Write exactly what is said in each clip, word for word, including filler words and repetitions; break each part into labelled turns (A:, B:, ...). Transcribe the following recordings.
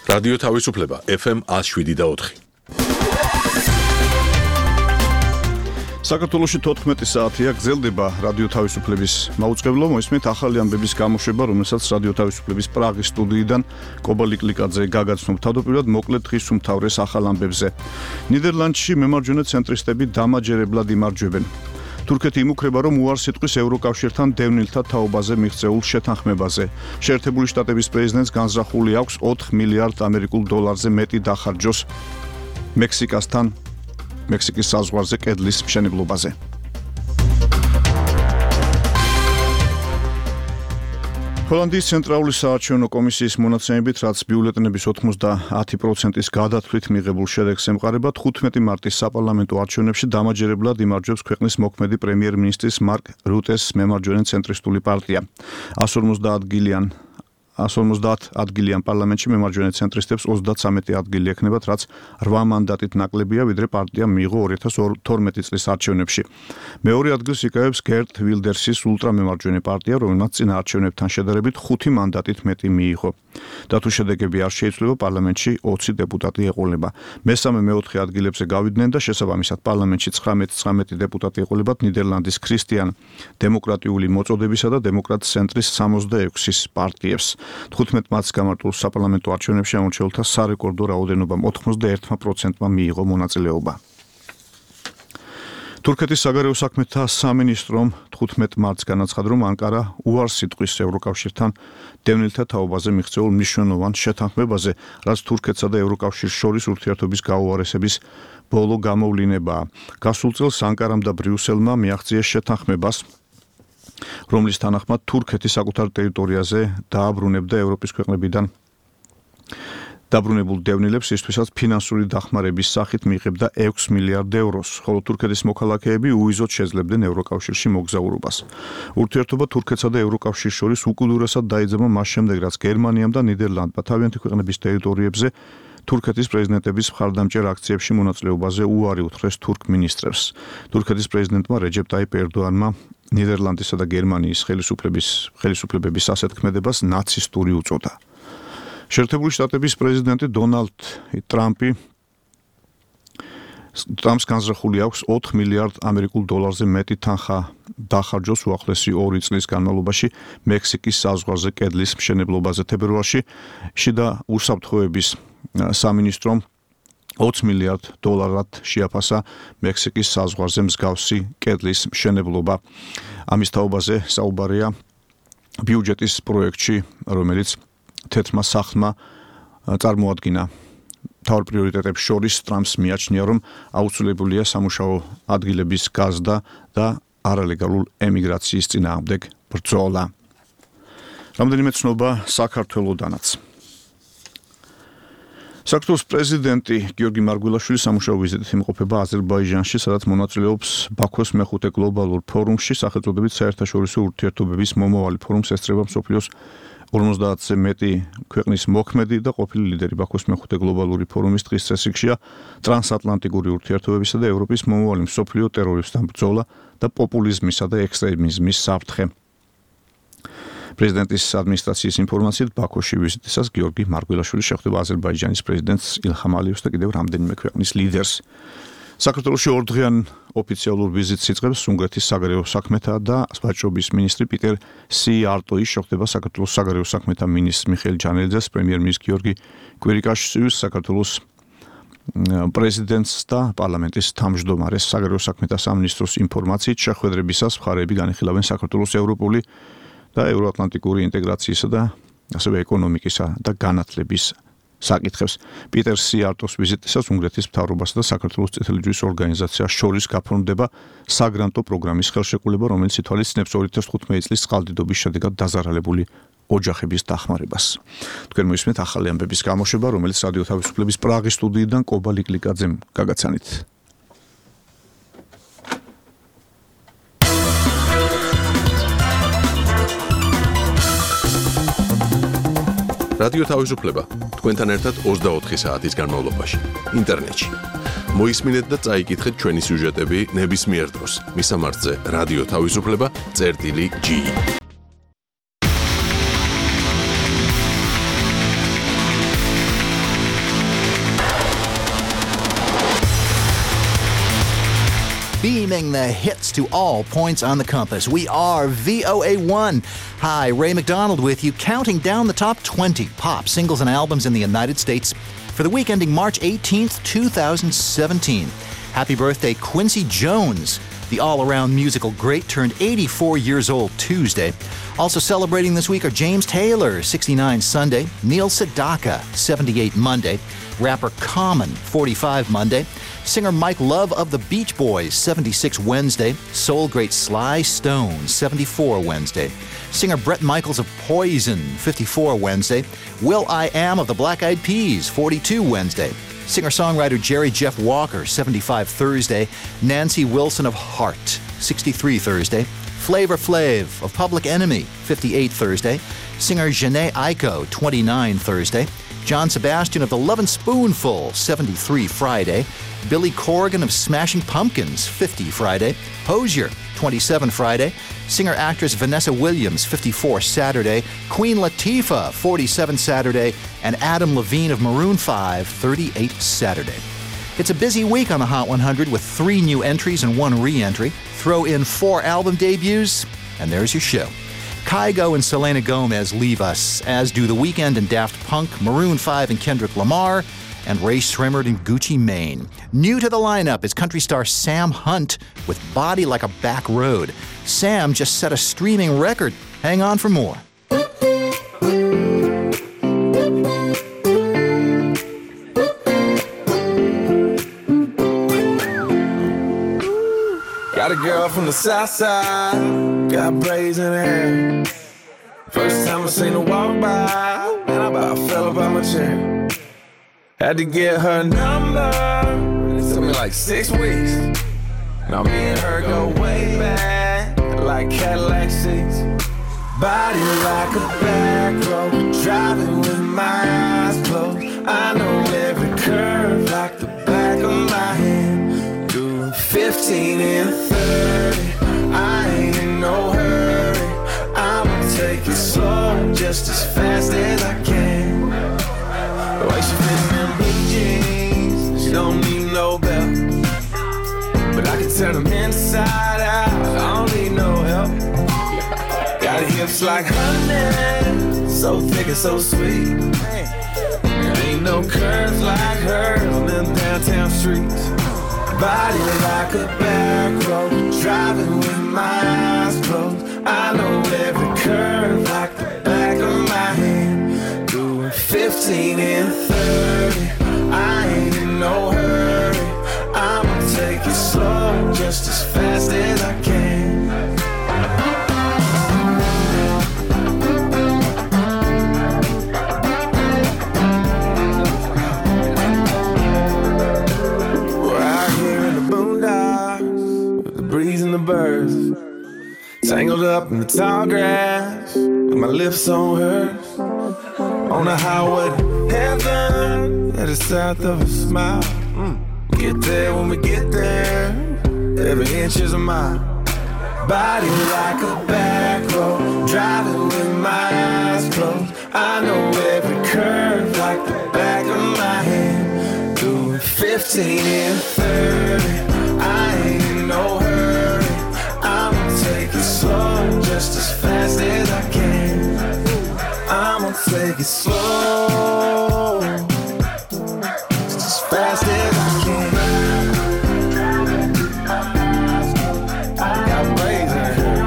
A: რადიო თავისუფლება ეფ ემ one oh seven და four.
B: საქართველოში თოთხმეტი საათია გრძელდება რადიო თავისუფლების მაუწყებლო მოისმენთ ახალი ამბების გამოშვება, რომელსაც რადიო თავისუფლების პრაღის სტუდიიდან კობა ლიკლიკაძე გაგაცნობ. თავდაპირველად მოკლედ დღის უმთავრეს ახალ ამბებზე. ნიდერლანდში მემარჯვენე ცენტრისტები დამაჯერებლად იმარჯვებენ. თურქეთი იმუქრება, რომ უარს იტყვის ევროკავშირთან დევნილთა თაობაზე მიღწეულ შეთანხმებაზე. შეერთებული შტატების პრეზიდენტს განზრახული აქვს ოთხ მილიარდ ამერიკულ დოლარზე მეტი დახარჯოს მექსიკასთან მექსიკის საზღვარზე კედლის მშენებლობაზე. ჰოლანდიის ცენტრალური საარჩევნო კომისიის მონაცემებით, რაც ბიულეტენების ოთხმოცდაათი პროცენტის გადათვლით მიღებულ შედეგს ემყარება, თხუთმეტი მარტის საპარლამენტო არჩევნებში დამაჯერებლად იმარჯვებს ქვეყნის მოქმედი პრემიერ-მინისტრის მარკ რუტეს მემარჯვენე ცენტრისტული პარტია. one hundred fifty ადგილიან პარლამენტში მემარჯვენე ცენტრისტებს ოცდათვრამეტი ადგილი ექნებათ, რაც რვა მანდატით ნაკლებია, ვიდრე პარტიამ მიიღო ორი ათას თორმეტი წლის არჩევნებში. მეორე ადგილს იკავებს გერტ ვილდერსის ულტრამემარჯვენე პარტია, რომელმაც წინა არჩევნებთან შედარებით ხუთი მანდატით მეტი მიიღო. და თუ შედეგები არ შეიცვლება, პარლამენტში ოცი დეპუტატი ეყოლება. მესამე მეოთხე ადგილებზე გავიდნენ და შესაბამისად პარლამენტში ცხრამეტი ცხრამეტი დეპუტატი ეყოლებათ ნიდერლანდის ქრისტიან დემოკრატიული მოწოდებისა და დემოკრატ ცენტრის სამოცდაექვსის პარტიებს. თხუთმეტ მარტს გამართულ საპარლამენტო არჩევნებში ამორჩეულთა სარეკორდო რაოდენობამ ოთხმოცდაერთმა პროცენტმა მიიღო მონაწილეობა. თურქეთის საგარეო საქმეთა სამინისტრომ თხუთმეტ მარტს განაცხადა, რომ ანკარა უარს იტყვის ევროკავშირთან დევნილთა თაობაზე მიღწეულ მნიშვნელოვან შეთანხმებაზე, რაც თურქეთსა და ევროკავშირს შორის ურთიერთობის გაუარესების ბოლო გამოვლინებაა. გასულ წელს ანკარამ და ბრიუსელმა მიაღწიეს შეთანხმებას, რომლის თანახმად თურქეთი საკუთარ ტერიტორიაზე დააბრუნებდა ევროპის ქვეყნებიდან დაბრუნებულ დევნილებს, ისთვისაც ფინანსური დახმარების სახით მიიღებდა ექვს მილიარდ ევროს, ხოლო თურქეთის მოქალაქეები უვიზოდ შეძლებდნენ ევროკავშირში მოგზაურობას. ურთიერთობა თურქეთსა და ევროკავშირს შორის უკიდურესად დაიძაბა მას შემდეგ, რაც გერმანიამ და ნიდერლანდმა თავიანთი ქვეყნების ტერიტორიებზე თურქეთის პრეზიდენტების მხარდამჭერ აქციებში მონაწილეობაზე უარი უთხრეს თურქ მინისტრებს. თურქეთის პრეზიდენტმა რეჯეპ ტაიპ ერდოანმა ნიდერლანდისა და გერმანიის ხელისუფლების ხელისუფლებების ასეთ ქმედებას ნაცისტური უწოდა. შეერთებული შტატების პრეზიდენტი დონალდ ტრამპი ტრამპს განზრახული აქვს ოთხ მილიარდ ამერიკულ დოლარზე მეტი თანხა დახარჯოს უახლესი ორი წლის განმავლობაში მექსიკის საზღვარზე კედლის მშენებლობაზე. თებერვალში შიდა უსაფრთხოების სამინისტრომ ოც მილიარდ დოლარად შეაფასა მექსიკის საზღვარზე მსგავსი კედლის მშენებლობა. ამის თაობაზე საუბარია ბიუჯეტის პროექტში, რომელიც თეთრმა სახლმა წარმოადგინა. მთავარ პრიორიტეტებს შორის ტრამპს მიაჩნია, რომ აუცილებულია სამუშაო ადგილების გაზრდა და არალეგალურ ემიგრაციის წინააღმდეგ ბრძოლა. რამდენიმე ცნობა საქართველოდანაც. საქართველოს პრეზიდენტი გიორგი მარგველაშვილი სამუშაო ვიზიტით იმყოფება აზერბაიჯანში, სადაც მონაწილეობს ბაქოს მეხუთე გლობალურ ფორუმში, სახელწოდებით საერთაშორისო ურთიერთობების მომავალი ფორუმს ესწრება მსოფლიოს ორმოცდაათზე მეტი ქვეყნის მოქმედი და ყოფილი ლიდერი. ბაქოს მეხუთე გლობალური ფორუმის დღის წესრიგშია ტრანსატლანტიკური ურთიერთობებისა და ევროპის მომავალი მსოფლიო ტერორიზმთან ბრძოლა და პოპულიზმისა და ექსტრემიზმის საფრთხე. პრეზიდენტის ადმინისტრაციის ინფორმაციით, ბაქოში ვიზიტისას გიორგი მარგველაშვილი შეხვდება აზერბაიჯანის პრეზიდენტს ილჰამ ალიევს და კიდევ რამდენიმე ქვეყნის ლიდერს. საქართველოში ორდღიან ოფიციალურ ვიზიტს იწყებს უნგრეთის საგარეო საქმეთა და ვაჭრობის მინისტრი პიტერ სიარტოი. შეხვდება საქართველოს საგარეო საქმეთა მინისტრ მიხეილ ჯანელიძეს, პრემიერ-მინისტრის გიორგი კვირიკაშვილის, საქართველოს პრეზიდენტს და პარლამენტის თავმჯდომარეს. საგარეო საქმეთა სამინისტროს ინფორმაციით, შეხვედრებისას მხარეები განიხილავენ საქართველოს ევროპული და ევროატლანტიკური ინტეგრაციისა და ასევე ეკონომიკისა და განათლების საკითხებს. პიტერ სიარტოს ვიზიტისას უნგრეთის მთავრობასა და საქართველოს წითელი ჯვრის ორგანიზაციას შორის გაფორმდება საგრანტო პროგრამის ხელშეკრულება, რომელიც ითვალისწინებს ორი ათას თხუთმეტი წლის წყალდიდობის შედეგად დაზარალებული ოჯახების დახმარებას. თქვენ მოისმენთ ახალი ამბების გამოშვება, რომელიც რადიო თავისუფლების პრაღის სტუდიიდან კობა ლიკლიკაძემ გაგაცანით.
A: რადიო თავისუფლება თქვენთან ერთად ოცდაოთხი საათის განმავლობაში ინტერნეტში. მოისმინეთ და წაიკითხეთ ჩვენი სიუჟეტები ნებისმიერ დროს. მისამართზე რადიო თავისუფლება წერტილი ჯი.
C: bringing the hits to all points on the compass. We are V O A one. Hi, Ray McDonald with you, counting down the top twenty pop singles and albums in the United States for the week ending March eighteenth, twenty seventeen. Happy birthday, Quincy Jones. The all-around musical great turned eighty-four years old Tuesday. Also celebrating this week are James Taylor, sixty-nine Sunday, Neil Sedaka, seventy-eight Monday, rapper Common, forty-five Monday, singer Mike Love of the Beach Boys, seventy-six Wednesday, soul great Sly Stone, seventy-four Wednesday, singer Bret Michaels of Poison, fifty-four Wednesday, Will I Am of the Black Eyed Peas, forty-two Wednesday, singer-songwriter Jerry Jeff Walker, seventy-five Thursday, Nancy Wilson of Heart, sixty-three Thursday, Flavor Flav of Public Enemy, fifty-eight Thursday, singer Jhené Aiko, twenty-nine Thursday, John Sebastian of the Lovin' Spoonful, seventy-three Friday, Billy Corgan of Smashing Pumpkins, fifty Friday, Hozier, twenty-seven Friday, singer-actress Vanessa Williams, fifty-four Saturday, Queen Latifah, forty-seven Saturday, and Adam Levine of Maroon five, thirty-eight Saturday. It's a busy week on the Hot one hundred with three new entries and one re-entry. Throw in four album debuts, and there's your show. Kygo and Selena Gomez leave us, as do The Weeknd and Daft Punk, Maroon five and Kendrick Lamar, and Ray Shremmerd and Gucci Mane. New to the lineup is country star Sam Hunt with Body Like a Back Road. Sam just set a streaming record. Hang on for more.
D: Got a girl from the south side, got braids in her hair. First time I seen her walk by, man, I about fell about my chair. Had to get her number, it took me like six weeks. Now me and her go way back, like Cadillac seats. Body like a back road, driving with my eyes closed. I know every curve like the back of my hand. Doing fifteen and thirty, I ain't in no hurry. I'ma take it slow, just as fast as I can. The way she fits in blue jeans, she don't need no belt. But I can turn them inside out, I don't need no help. Got hips like honey, so thick and so sweet. There ain't no curves like hers on them downtown streets. Body like a back road, driving with my eyes closed. I know every curve like the back of my hand. Doing fifteen and thirty, I ain't in no hurry. I'ma take it slow, just as fast as I can. Breeze and the birds, tangled up in the tall grass, with my lips on hers. On the highway to heaven, at the south of a smile. Mm. We get there when we get there, every inch is a mile. Body like a back road, driving with my eyes closed. I know every curve like the back of my hand. Doing fifteen and thirty, I ain't in no hurry. I'ma take it slow, just as fast as I can. I'ma take it slow, just as fast as I can. I got braids in her.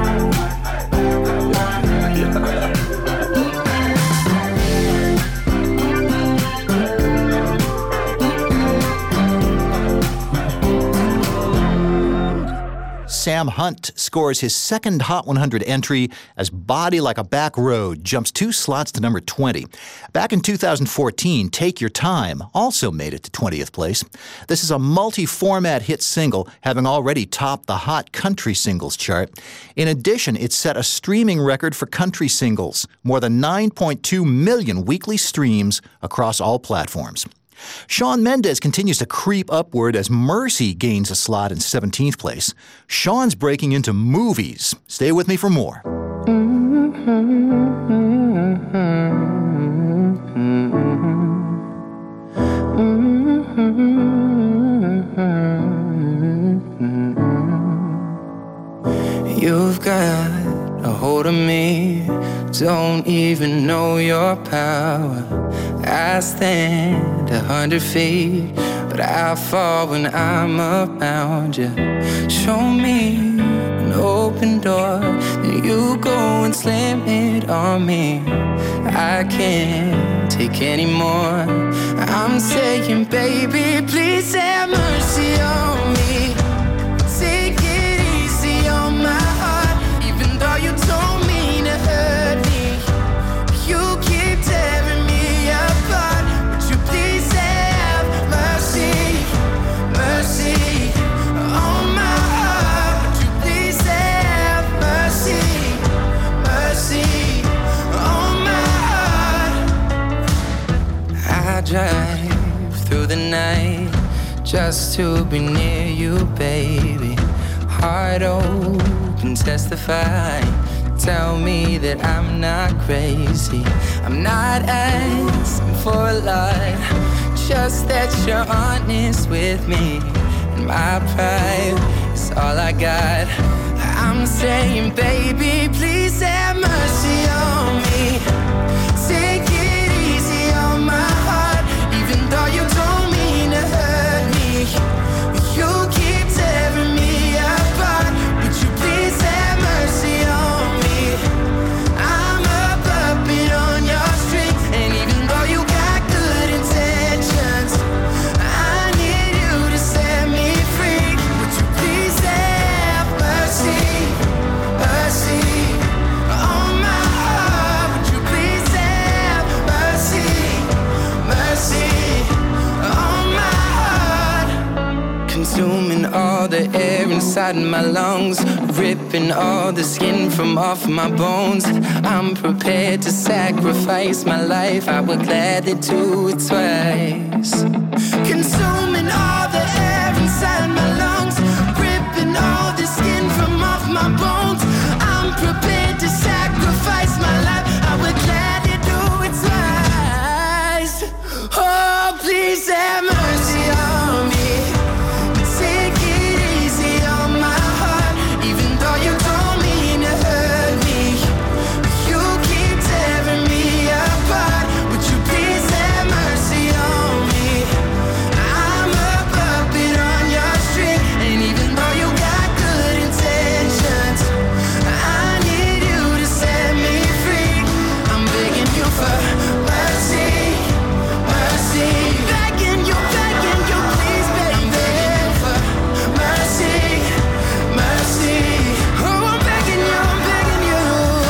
C: Sam Hunt scores his second Hot one hundred entry as Body Like a Back Road jumps two slots to number twenty. Back in two thousand fourteen, Take Your Time also made it to twentieth place. This is a multi-format hit single, having already topped the Hot Country Singles chart. In addition, it set a streaming record for country singles, more than nine point two million weekly streams across all platforms. Shawn Mendes continues to creep upward as Mercy gains a slot in seventeenth place. Shawn's breaking into movies. Stay with me for more.
E: got a hold of me. Don't even know your power. I stand a hundred feet, but I fall when I'm around you. Show me an open door, then you go and slam it on me. I can't take any more. I'm saying, baby, please have mercy on me. Take it easy on my heart, even though you don't mean to hurt me. You keep tearing me apart. Would you please have mercy, mercy on my heart? Would you please have mercy, mercy on my heart? I drive through the night just to be near you, baby. Heart open, testify. Tell me that I'm not crazy. I'm not asking for a lot, just that you're honest with me. And my pride is all I got. I'm saying, baby, please have mercy on me. Take it easy on my heart, even though you don't mean to hurt me. You keep tearing me apart. Would you please have mercy on me? I'm a puppet on your string, and even though you got good intentions, I need you to set me free. Would you please have mercy, mercy on my heart? Would you please have mercy, mercy on my heart? Consuming all the air inside my lungs, ripping all the skin from off my bones. I'm prepared to sacrifice my life. I would gladly do it twice. Consuming all the air inside my lungs, ripping all the skin from off my bones. I'm prepared to sacrifice my life. I would gladly do it twice. Oh, please have mercy on me. Take it easy on my heart, even though you don't mean to hurt me. You keep tearing me apart. Would you please have mercy on me? I'm a puppet on your string, and even though you got good intentions, I need you to set me free. I'm begging you for mercy, mercy. Begging you, begging you, please, baby, for mercy, mercy. Oh, I'm begging you, I'm begging you,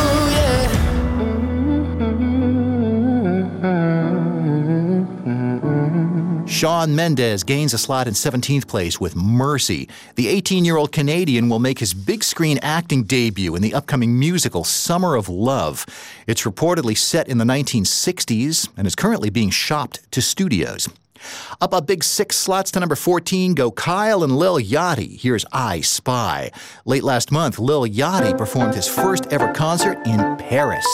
E: yeah.
C: Shawn Mendes gains a slot in seventeenth place with Mercy. The eighteen-year-old Canadian will make his big screen acting debut in the upcoming musical Summer of Love. It's reportedly set in the nineteen sixties and is currently being shopped to studios. Up a big six slots to number fourteen go Kyle and Lil Yachty. Here's I Spy. Late last month, Lil Yachty performed his first ever concert in Paris.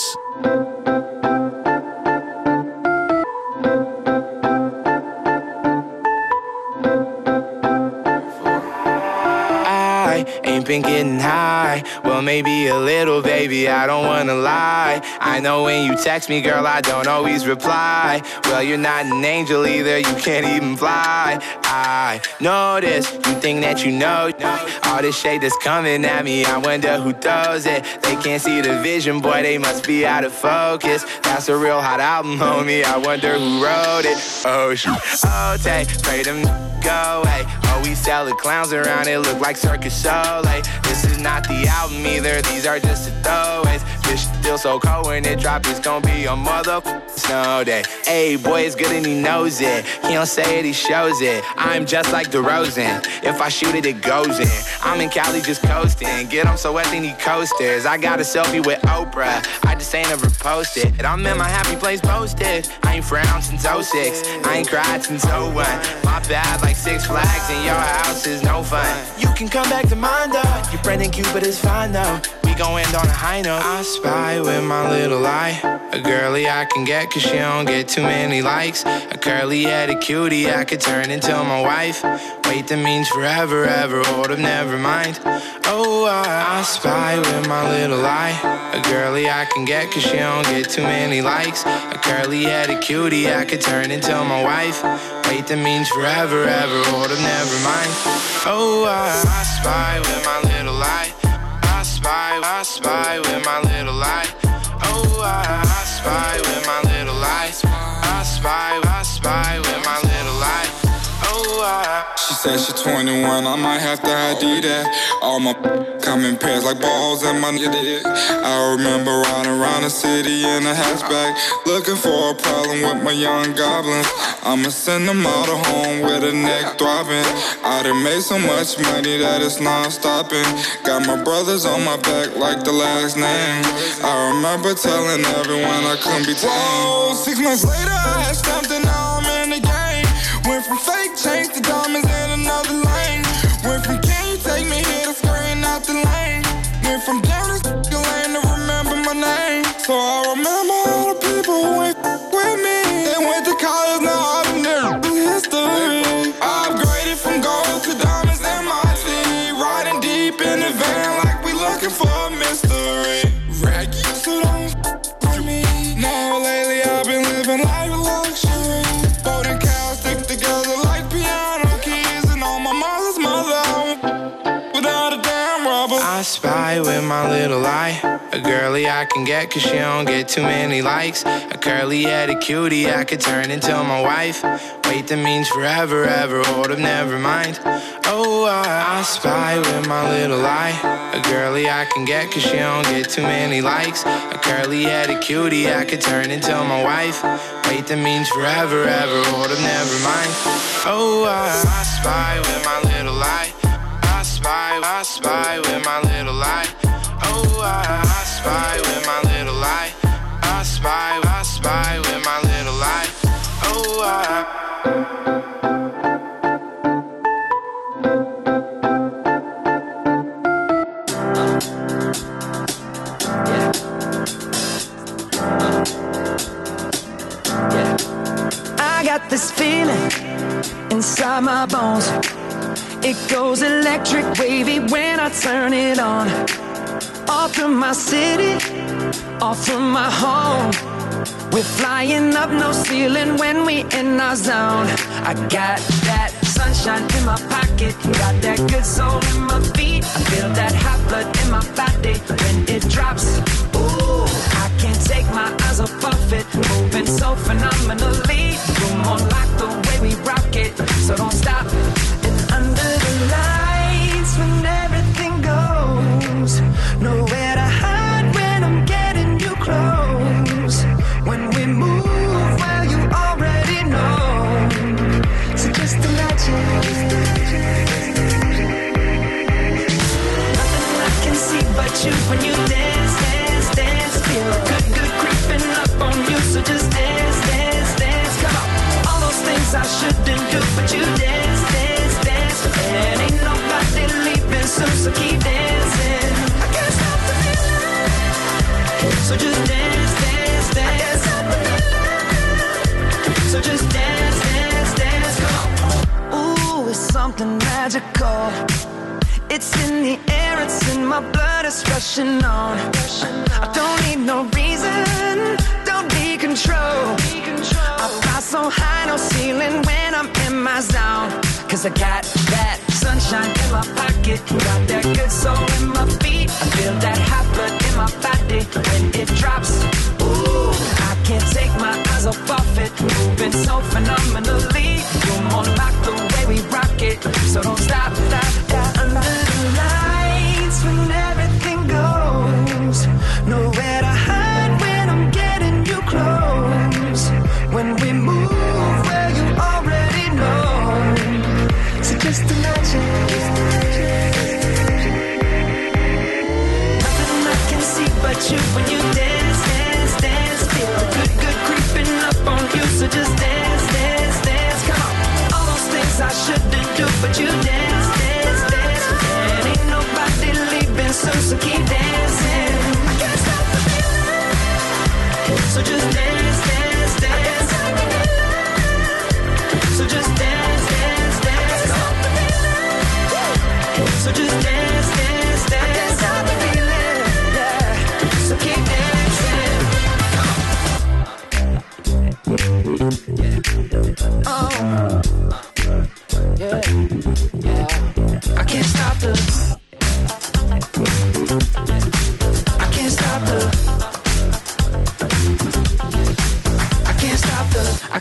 E: I ain't been getting high. Well, maybe a little, baby, I don't wanna lie. I know when you text me, girl, I don't always reply. Well, you're not an angel either, you can't even fly. I know this, you think that you know all this shade that's coming at me, I wonder who throws it. They can't see the vision, boy, they must be out of focus. That's a real hot album, homie, I wonder who wrote it. Oh, shoot, oh, take, pray them go away. Oh, we sell the clowns around, it look like Circus Soleil. This is not the album either, these are just the throwaways. This still so cold when it drop, it's gonna be a motherfucking snow day. Hey, boy, it's good and he knows it. He don't say it, he shows it. I'm just like DeRozan. If I shoot it, it goes in. I'm in Cali just coasting. Get him so wet, they need coasters. I got a selfie with Oprah. I just ain't ever posted. And I'm in my happy place posted. I ain't frowned since oh six. I ain't cried since oh one. My bad, like Six Flags in your house is no fun. You can come back to mine though. Your friend ain't cute, but it's fine though. We gon' end on a high note. I spy with my little eye, a girly I can get cause she don't get too many likes. A curly-headed cutie I could turn into my wife. Wait, that means forever, ever, hold up, never mind. Oh, I, I spy with my little eye, a girly I can get cause she don't get too many likes. A curly-headed cutie I could turn into my wife. Wait, that means forever, ever, hold up, never mind. Oh, I, I spy with my little eye. I spy, I spy with my little eye. Oh, I, I spy with my little eye. I spy, I spy with my little eye. Oh, I.
F: She said she twenty-one, I might have to I D that. All my come in pairs like balls and my nigga. I remember riding around the city in a hatchback, looking for a problem with my young goblins. I'ma send them all to home with a neck throbbing. I done made so much money that it's non-stopping. Got my brothers on my back like the last name. I remember telling everyone I couldn't be tamed. Whoa, six months later I had stamped and now I'm in the game. Went from fake chains to diamonds in another lane. Went from can you take me here to screen out the lane. Went from down this lane to remember my name. So I remember all the people who went with me. They went to college, now I've been there. History. I upgraded from gold to diamonds in my city. Riding deep in the van like we looking for a mystery. Raggy, so don't with me. Now lately I've been living life of luxury. Boating cows stick together like piano keys. And on my mother's mother without a damn rubber.
E: I spy with my little eye, a girly I can get cause she don't get too many likes. A curly-headed cutie I could turn into my wife. Wait, that means forever, ever, hold up, never mind. Oh, I, I spy with my little eye, a girly I can get cause she don't get too many likes. A curly-headed cutie I could turn into my wife. Wait, that means forever, ever, hold up, never mind. Oh, I, I spy with my little eye. I spy, I spy with my little eye. Oh, I, I spy with my little eye. I spy, I spy with my little eye. Oh, I.
G: I got this feeling inside my bones. It goes electric wavy when I turn it on. Off from my city, off from my home. We're flying up, no ceiling when we in our zone. I got that sunshine in my pocket, got that good soul in my feet. I feel that hot blood in my body when it drops. Ooh, I can't take my eyes off of it, moving so phenomenally. Room on lock the way we rock it, so don't stop. And under the lights when everything goes, nowhere to hide when I'm getting you close. When we move, well, you already know. So just imagine. Nothing I can see but you when you dance, dance, dance. Feel good, good creeping up on you. So just dance, dance, dance. Come on. All those things I shouldn't do, but you dance, dance, dance. And ain't nobody leaving soon, so keep dancing. I can't stop the feeling. So just dance, dance, dance. I can't stop the feeling. So just dance, dance, dance. Come on. Ooh, it's something magical. It's in the air, it's in my blood, it's rushing on. I don't need no reason, don't need control. I fly so high, no ceiling when I'm in my zone. Cause I got that sunshine in my pocket, got that good soul in my feet. I feel that hot blood in my body when it drops. Ooh, I can't take my eyes off of it, moving so phenomenally. You're more like the way we rock it, so don't stop, stop, stop. Under the lights when everything goes, nowhere to hide when I'm getting you close. When we move, well, you already know. So just imagine. Nothing I can see but you when you dance, dance, dance. Feel good, good creeping up on you. So just dance, dance, dance. Come on. All those things I shouldn't do, but you dance.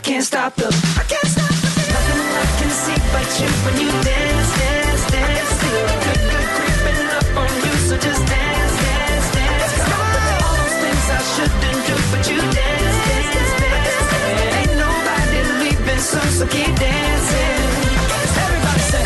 G: can't stop the, I can't stop the feeling. Nothing I can see but you when you dance, dance, dance. Feel good, good creeping up on you, so just dance, dance, dance. All those things I shouldn't do, but you dance, dance, dance. Ain't nobody leaving soon, so keep dancing. Everybody say.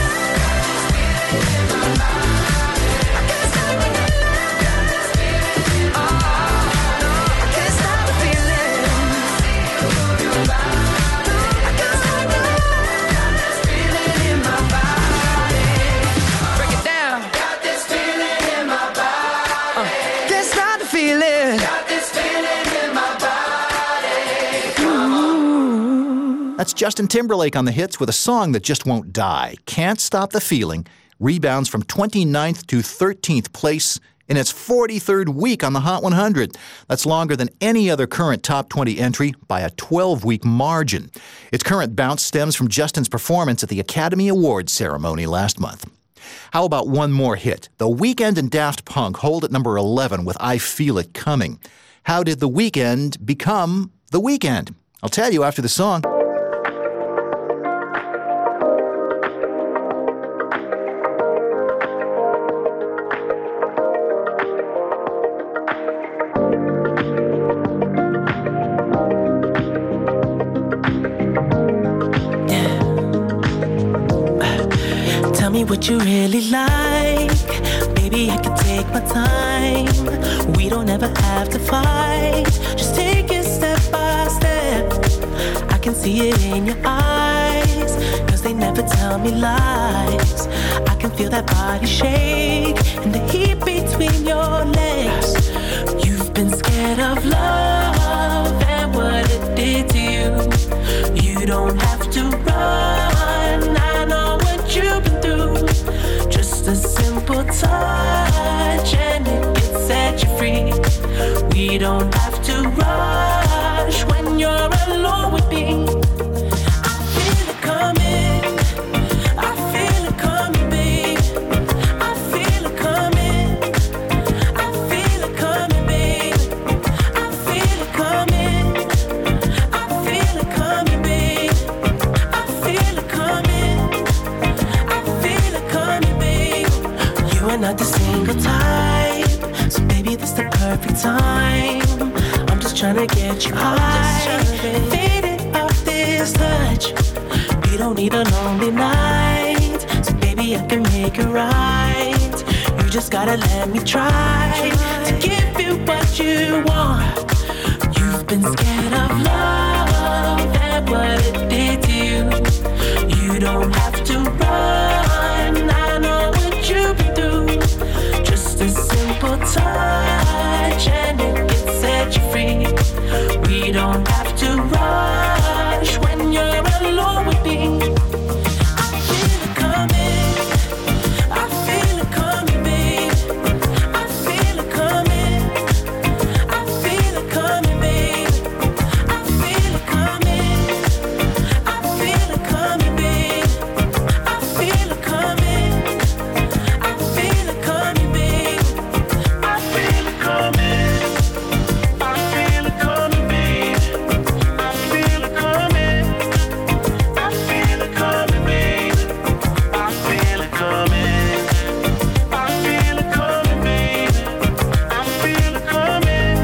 C: That's Justin Timberlake on the hits with a song that just won't die. Can't Stop the Feeling rebounds from twenty-ninth to thirteenth place in its forty-third week on the Hot one hundred. That's longer than any other current top twenty entry by a twelve-week margin. Its current bounce stems from Justin's performance at the Academy Awards ceremony last month. How about one more hit? The Weeknd and Daft Punk hold at number eleven with I Feel It Coming. How did The Weeknd become The Weeknd? I'll tell you after the song.
H: What you really like, baby, I can take my time. We don't ever have to fight, just take it step by step. I can see it in your eyes, cause they never tell me lies. I can feel that body shake and the heat between your legs. You've been scared of love and what it did to you. You don't have to run, I know what you've been through. Just a simple touch and it can set you free. We don't have to rush when you're alone with me. I feel it coming, I feel it coming, babe. I feel it coming, I feel it coming, babe. I feel it coming, I feel it coming, babe. I feel it coming, I feel it coming, babe. You are not the single type, so baby, this the perfect time. I'm just trying to get you high, faded off this touch. We don't need a lonely night, so baby, I can make it right. You just gotta let me try to give you what you want. You've been scared of love and what it did to you. You don't have to run, I know what you've been through. Just a simple touch and it can set you free. We don't have to rush when you're alone with me. I feel it coming, I feel it coming, babe. I feel it coming, I feel it coming, babe. I feel it coming, I feel it coming, babe. I feel it coming, I feel it coming, babe. I feel it coming, I feel it coming, babe. I feel it coming, I feel it coming, babe. I feel it coming, I feel it coming, babe. I feel it coming,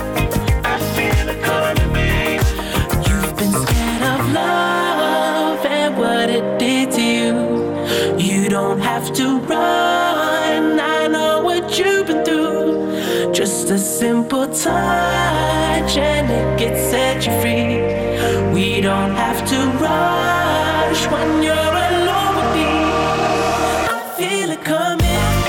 H: I feel it coming, babe. You've been scared of love and what it did to you. You don't have to run, I know what you've been through. Just a simple touch and it gets set you free. We don't have to rush when you're alone with me. I feel it coming,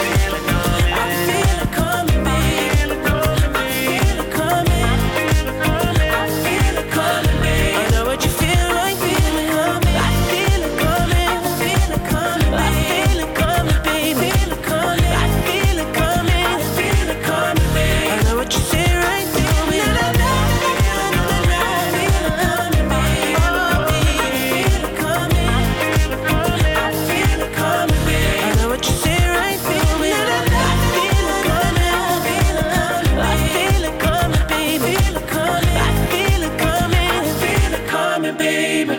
H: I feel it coming, babe. I feel it coming, I feel it coming, babe. I know what you feel like, feel it coming. I feel it coming, I feel it coming, I feel it coming, babe. I feel it coming, I feel it coming, I feel it coming, babe. I know what you feel right, feel me. I feel it coming, babe. I feel it coming,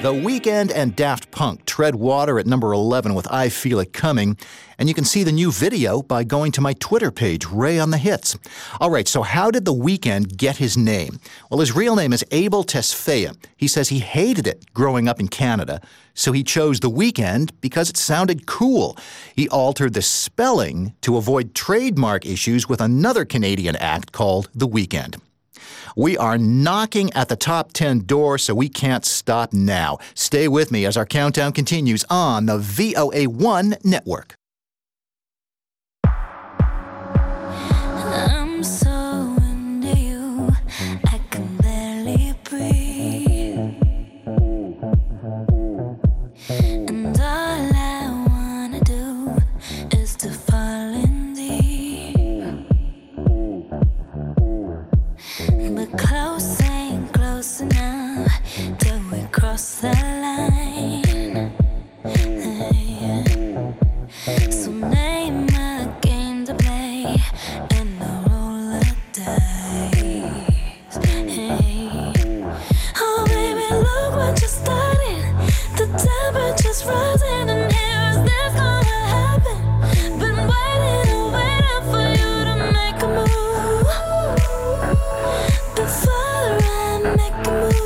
C: The Weeknd and Daft Punk tread water at number eleven with I Feel It Coming, and you can see the new video by going to my Twitter page, Ray on the Hits. All right, so how did The Weeknd get his name? Well, his real name is Abel Tesfaye. He says he hated it growing up in Canada, so he chose The Weeknd because it sounded cool. He altered the spelling to avoid trademark issues with another Canadian act called The Weeknd. We are knocking at the top ten door, so we can't stop now. Stay with me as our countdown continues on the V O A one network.
H: I'm so into you, I can barely breathe. And all I wanna do is to fall in deep. But close ain't close enough till we cross the line. So name a game to play and a roll of dice. Oh baby, look what you started. The temperature's rising and here is this gonna happen. Been waiting and waiting for you to make a move. Before I make a move.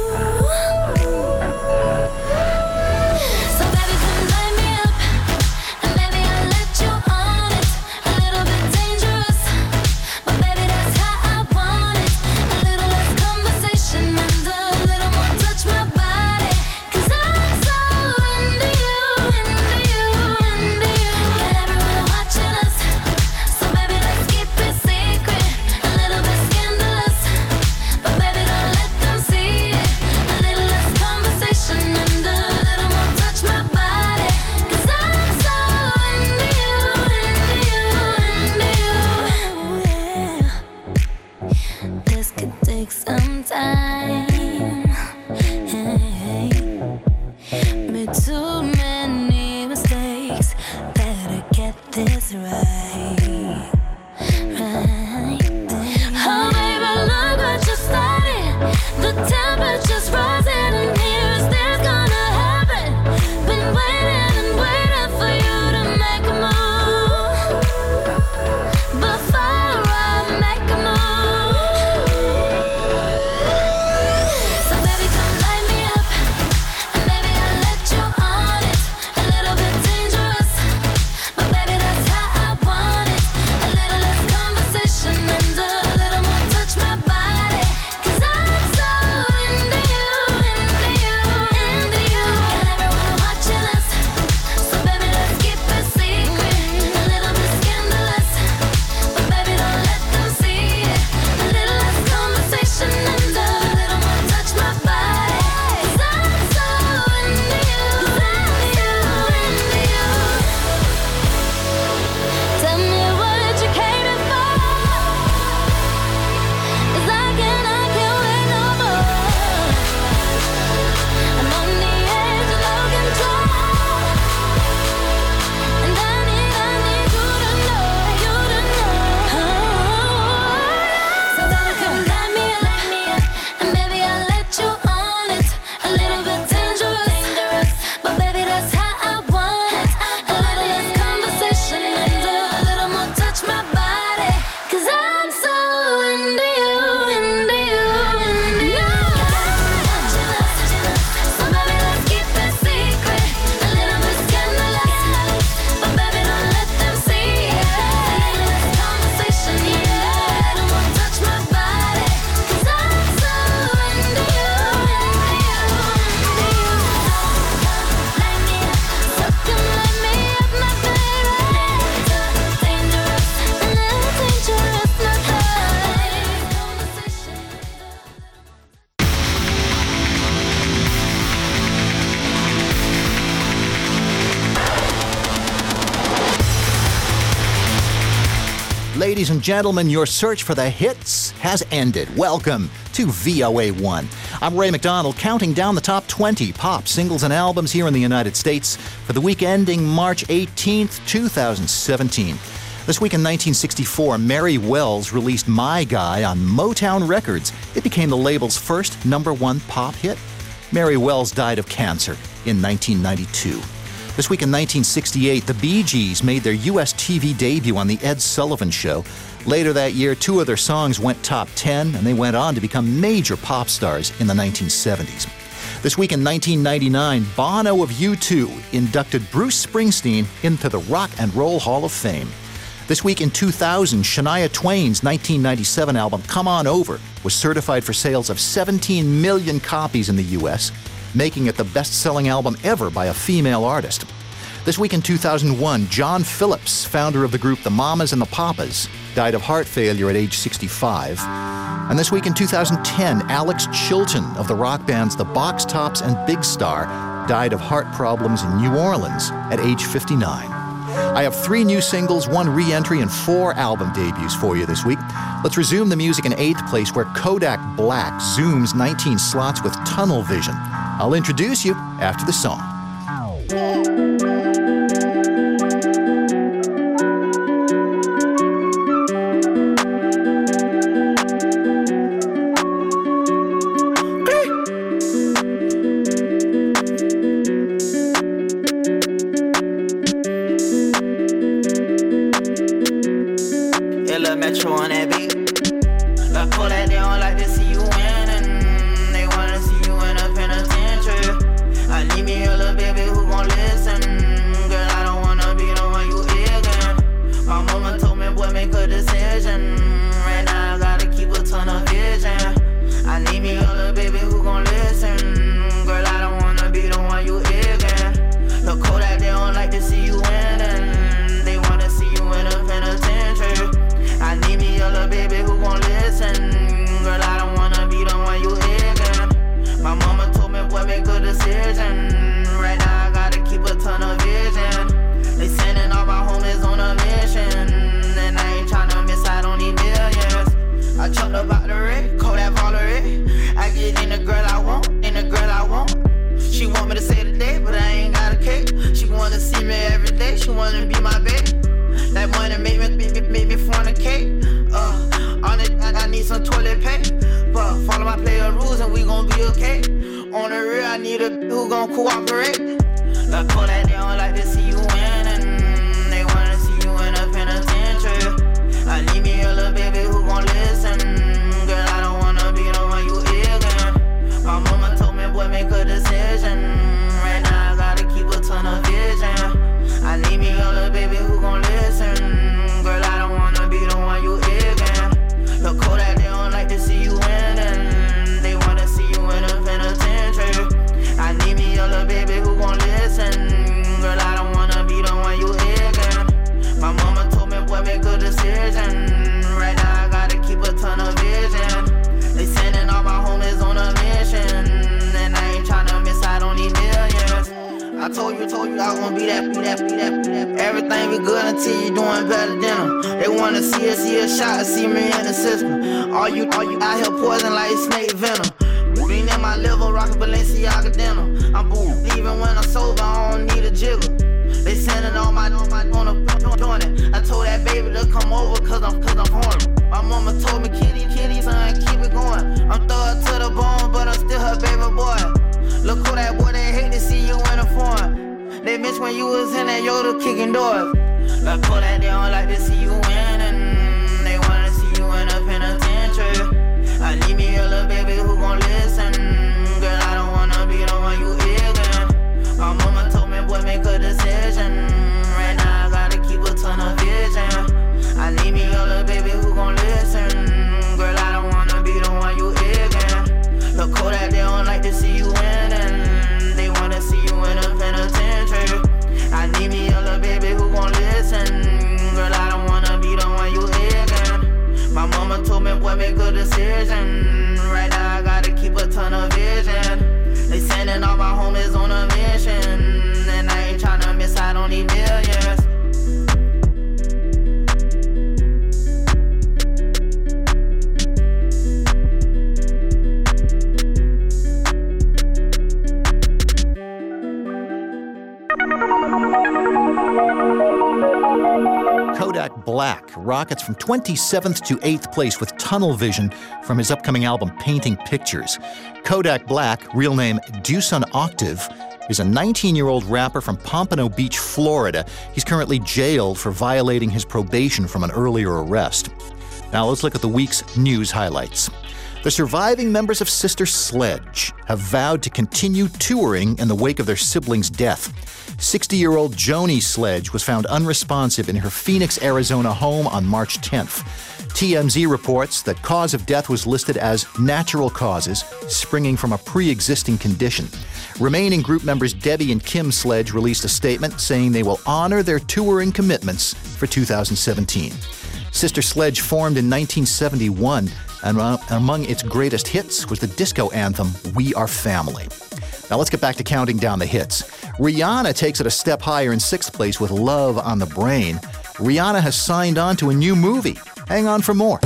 H: So baby, come light me up, and maybe I'll let you on it. A little bit dangerous, but baby, that's how I want it. A little less conversation and a little more touch my body. Cause I'm so into you, into you, into you. Got everyone watching us, so baby, let's keep it secret. A little bit scandalous, but baby, don't let them see it. A little less conversation and a little more touch my body. Cause I'm so into you, into you, into you. This could take some time. Made too many mistakes. Better get this right. Right. Oh baby, look what you started. The temperature's rising and here is this gonna happen. Been waiting and waiting for you to make a move. Before I make a move. So baby, come light me up, and maybe I'll let you on it. A little bit dangerous, but baby, that's how I want it. A little less conversation and a little more touch my body. Cause I'm so into you, into you, into you. And everyone watching us, so baby, let's keep it secret. A little bit scandalous, but baby, don't let them see it. A little less conversation and a little more touch my body. Cause I'm so into you, into you, into you. Tell me what you came in for. Cause I can't, I can't wait no more. I'm on the edge of no control. And I need, I need you to know, you to know. So baby, come light me up, light me up, and maybe I'll let you on it. A little bit dangerous, dangerous, but baby, that's how I want it. A little less conversation and a little more touch my body. Cause I'm so into you, into you, into you. So baby, let's keep it secret. A little bit scandalous, but baby, don't let them see it. A little less conversation, yeah, a little more touch my body. Cause I'm so into you, into you, into you. Light me up, so come light me up, my baby. Dangerous, a little dangerous, not high. Conversation.
C: Ladies and gentlemen, your search for the hits has ended. Welcome to V O A one. I'm Ray McDonald, counting down the top twenty pop singles and albums here in the United States for the week ending March eighteenth, twenty seventeen. This week in nineteen sixty-four, Mary Wells released My Guy on Motown Records. It became the label's first number one pop hit. Mary Wells died of cancer in nineteen ninety-two. This week in nineteen sixty-eight, the Bee Gees made their U S T V debut on The Ed Sullivan Show. Later that year, two of their songs went top ten, and they went on to become major pop stars in the nineteen seventies. This week in nineteen ninety-nine, Bono of U two inducted Bruce Springsteen into the Rock and Roll Hall of Fame. This week in two thousand, Shania Twain's nineteen ninety-seven album Come On Over was certified for sales of seventeen million copies in the U S, making it the best-selling album ever by a female artist. This week in two thousand one, John Phillips, founder of the group The Mamas and the Papas, died of heart failure at age sixty-five. And this week in two thousand ten, Alex Chilton of the rock bands The Box Tops and Big Star died of heart problems in New Orleans at age fifty-nine. I have three new singles, one re-entry, and four album debuts for you this week. Let's resume the music in eighth place, where Kodak Black zooms nineteen slots with tunnel vision. I'll introduce you after the song.
I: Metro on that beat. Like pull that, they don't like to see you winning. They wanna see you in a penitentiary. I need me a little baby who gon' listen. Girl, I don't wanna be the one you ignorant. My mama told me, boy, make a decision. Right now I gotta keep a ton of vision. I need me a little baby who gon' listen. Girl, I don't wanna be the one you ignorant. Look, Kodak, they don't like to see you winning. They wanna see you in a penitentiary. I need me a little baby who gon' listen. Girl, I don't wanna be the one you ignorant. My mama told me, boy, make a decision. Right now I gotta keep a ton of vision. They sending all my homies on a mission, and I ain't tryna miss out on these millions. I jumped up out the red, Kodak Valerie. I get in the girl I want, in the girl I want. She want me to say today, but I ain't got a cake. She wanna see me every day, she wanna be my babe. That money make me, make me, make me fornicate. Uh, on it, I, I need some toilet paper. Follow my player rules and we gon' be okay. On the real, I need a who gon' cooperate. Like pull that, they don't like to see you winning. They wanna see you in a penitentiary. I need me a little baby who gon' listen. Girl, I don't wanna be the one you ignorant. My mama told me, boy, make a decision. Right now I gotta keep a ton of vision. I need me a little baby who gon' listen. Girl, I don't wanna be the one you ignorant. Look, Kodak, they don't like to see you winning. They wanna see you in a penitentiary. I need me a little baby who gon' listen. Girl, I don't wanna be the one you ignorant. My mama told me, boy, make a decision. Right now I gotta keep a ton of vision. They sending all my homies on a mission, and I ain't tryna miss out on these millions. I told you, told you I was gonna be that, be that, be that, be that. Everything be good until you doing better than them. They wanna see us, see a shot, see me in the system. All you, all you out here poison like snake venom. Green in my liver, rockin' Balenciaga denim. I'm boom, even when I'm sober, I don't need a jiggle. They sending all my, all my, on a, doing it. I told that baby to come over, cause I'm, cause I'm horny. My mama told me, kitty, kitty, son, keep it going. I'm thug to the bone, but I'm still her baby boy. Look who that boy, they hate to see you in a form. They miss when you was in that Yoda kicking doors. Like pull that, they don't like to see you winning. They wanna see you in a penitentiary. I need me a little baby who gon' listen. Girl, I don't wanna be the one you ignorant. My mama told me, boy, make a decision. Right now I gotta keep a ton of vision. I need me a little baby who gon' listen. Girl, I don't wanna be the one you ignorant. Look, Kodak, they don't like to see you winning. They wanna see you in a penitentiary. I need me a little baby who gon' listen. Girl, I don't wanna be the one you ignorant. My mama told me, boy, make a decision. Right now I gotta keep a ton of vision. They sending all my homies on a mission, and I ain't tryna miss out on these millions.
C: Kodak Black rockets from twenty-seventh to eighth place with Tunnel Vision from his upcoming album Painting Pictures. Kodak Black, real name Dusan Octave, is a nineteen-year-old rapper from Pompano Beach, Florida. He's currently jailed for violating his probation from an earlier arrest. Now let's look at the week's news highlights. The surviving members of Sister Sledge have vowed to continue touring in the wake of their sibling's death. sixty-year-old Joni Sledge was found unresponsive in her Phoenix, Arizona home on March tenth. T M Z reports that cause of death was listed as natural causes, springing from a pre-existing condition. Remaining group members Debbie and Kim Sledge released a statement saying they will honor their touring commitments for two thousand seventeen. Sister Sledge formed in nineteen seventy-one, and among its greatest hits was the disco anthem, We Are Family. Now let's get back to counting down the hits. Rihanna takes it a step higher in sixth place with Love on the Brain. Rihanna has signed on to a new movie. Hang on for more.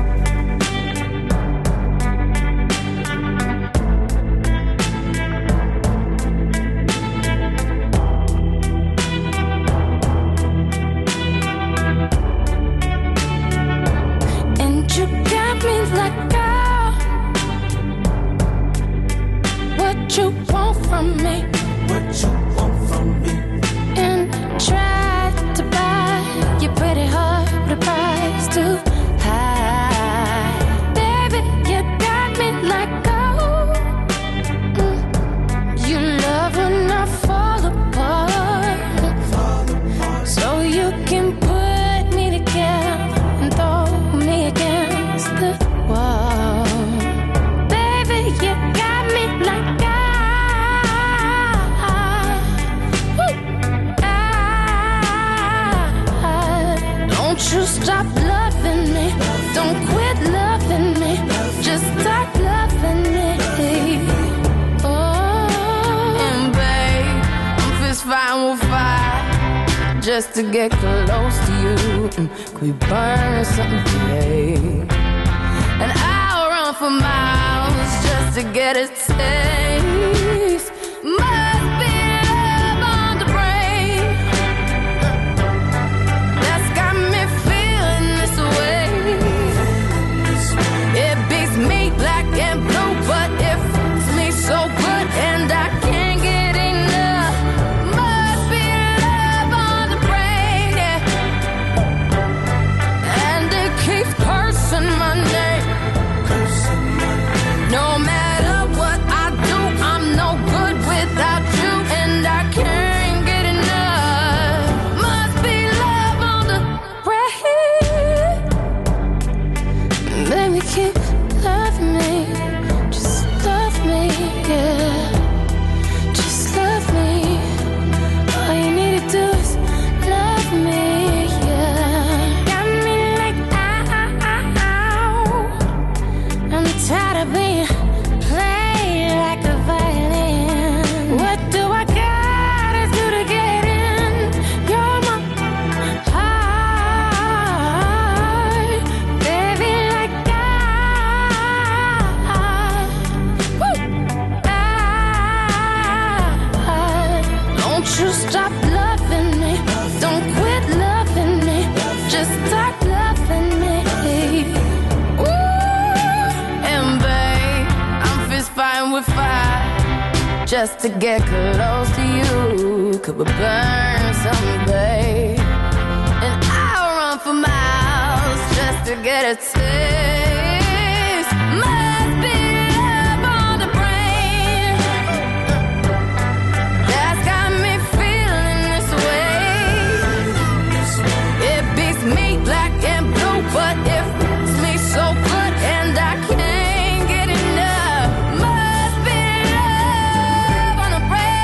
J: You want from me, what you want from me, and try to buy your pretty heart with a price too high. Baby, you got me like gold. Mm. You love when I fall apart, fall apart, so you can put me together and throw me against the wall. Baby, you got me like gold. Don't you stop loving me, don't quit loving me, just stop loving me. Oh, and babe, I'm fist fighting with fire just to get close to you. Could we burn something today? And I'll run for miles just to get a taste. Must be love on the brain that's got me feeling this way. It beats me black and blue, but it fucks me so good, and I can't get enough. Must be love on the brain, yeah. And it keeps cursing my name. No matter what I do, I'm no good without you, and I can't get enough. Must be love on the brain. Baby, keep loving me, just love me, yeah. Just love me. All you need to do is love me, yeah. Got me like ow. I'm tired of being played like a violin. What do I gotta do to get in? You're my heart, baby, like I, woo, I. Don't you stop loving me, don't quit loving me, just stop loving me. Ooh, and babe, I'm fist fighting with fire just to get close to you. Could we burn something, babe? And I'll run for miles just to get a taste. Must be love on the brain that's got me feeling this way. It beats me black and blue, but it fucks me so good, and I can't get enough. Must be love on the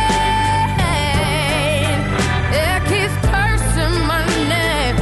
J: brain. It keeps cursing my name.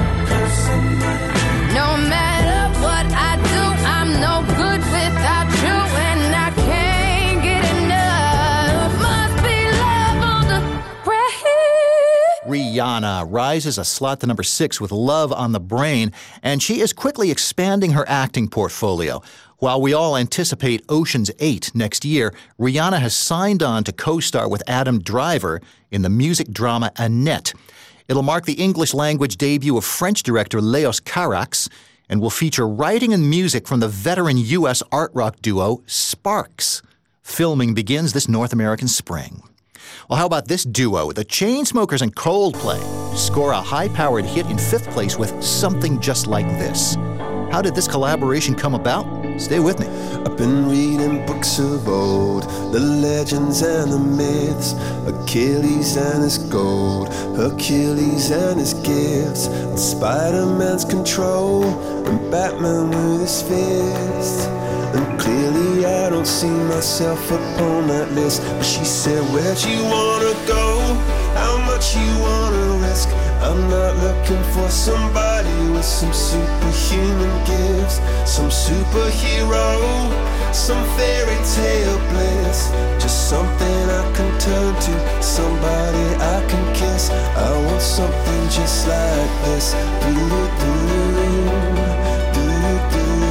J: No matter what I do, I'm no good without you, and I can't get enough. Must be love on the brain.
C: Rihanna rises a slot to number six with Love on the Brain, and she is quickly expanding her acting portfolio. While we all anticipate Ocean's eight next year, Rihanna has signed on to co-star with Adam Driver in the music drama Annette. It'll mark the English-language debut of French director Leos Carax and will feature writing and music from the veteran U S art rock duo Sparks. Filming begins this North American spring. Well, how about this duo? The Chainsmokers and Coldplay score a high-powered hit in fifth place with Something Just Like This. How did this collaboration come about? Stay with me.
K: I've been reading books of old, the legends and the myths, Achilles and his gold, Hercules and his gifts, and Spider-Man's control, and Batman with his fist. And clearly I don't see myself upon that list. But she said, where'd you wanna go? How much you wanna risk? I'm not looking for somebody with some superhuman gifts, some superhero, some fairy tale bliss. Just something I can turn to, somebody I can kiss. I want something just like this. Do-do-do, do-do-do.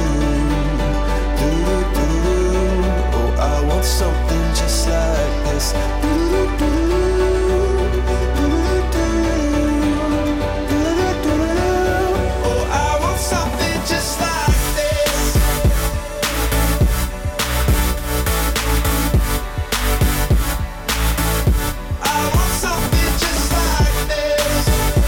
K: Oh, I want something just like this. Oh, I want something just like this. I want something just like this.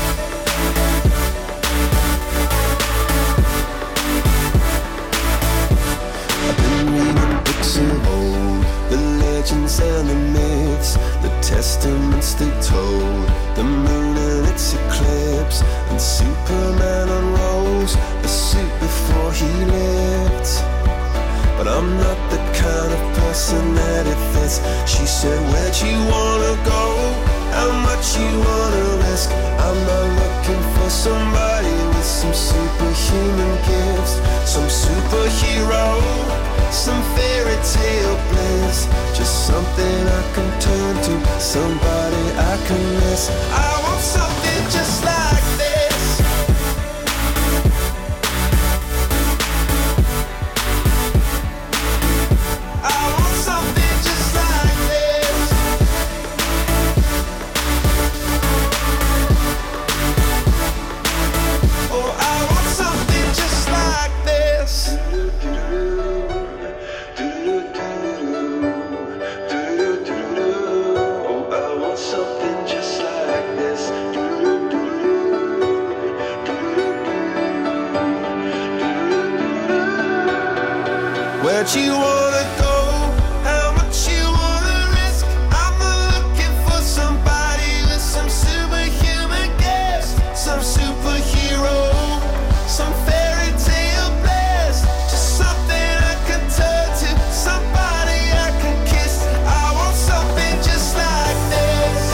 K: I've been reading books of old, the legends and the myths, the testaments they told, the moon and its eclipse, and Superman unrolls the suit before he lived. But I'm not the kind of person that it fits. She said, where'd you wanna go? How much you wanna risk? I'm not looking for somebody with some superhuman gifts, some superhero, some fairy tale bliss. Just something I can turn to, somebody I can miss. I want something just like this. I want something just like this. Oh, I want something just like this. Oh, I want something just like this. Where'd you wanna go? How much you wanna risk? I'm not looking for somebody with some superhuman gifts, some superhero, some fairy tale bliss. Just something I can turn to, somebody I can kiss. I want something just like this.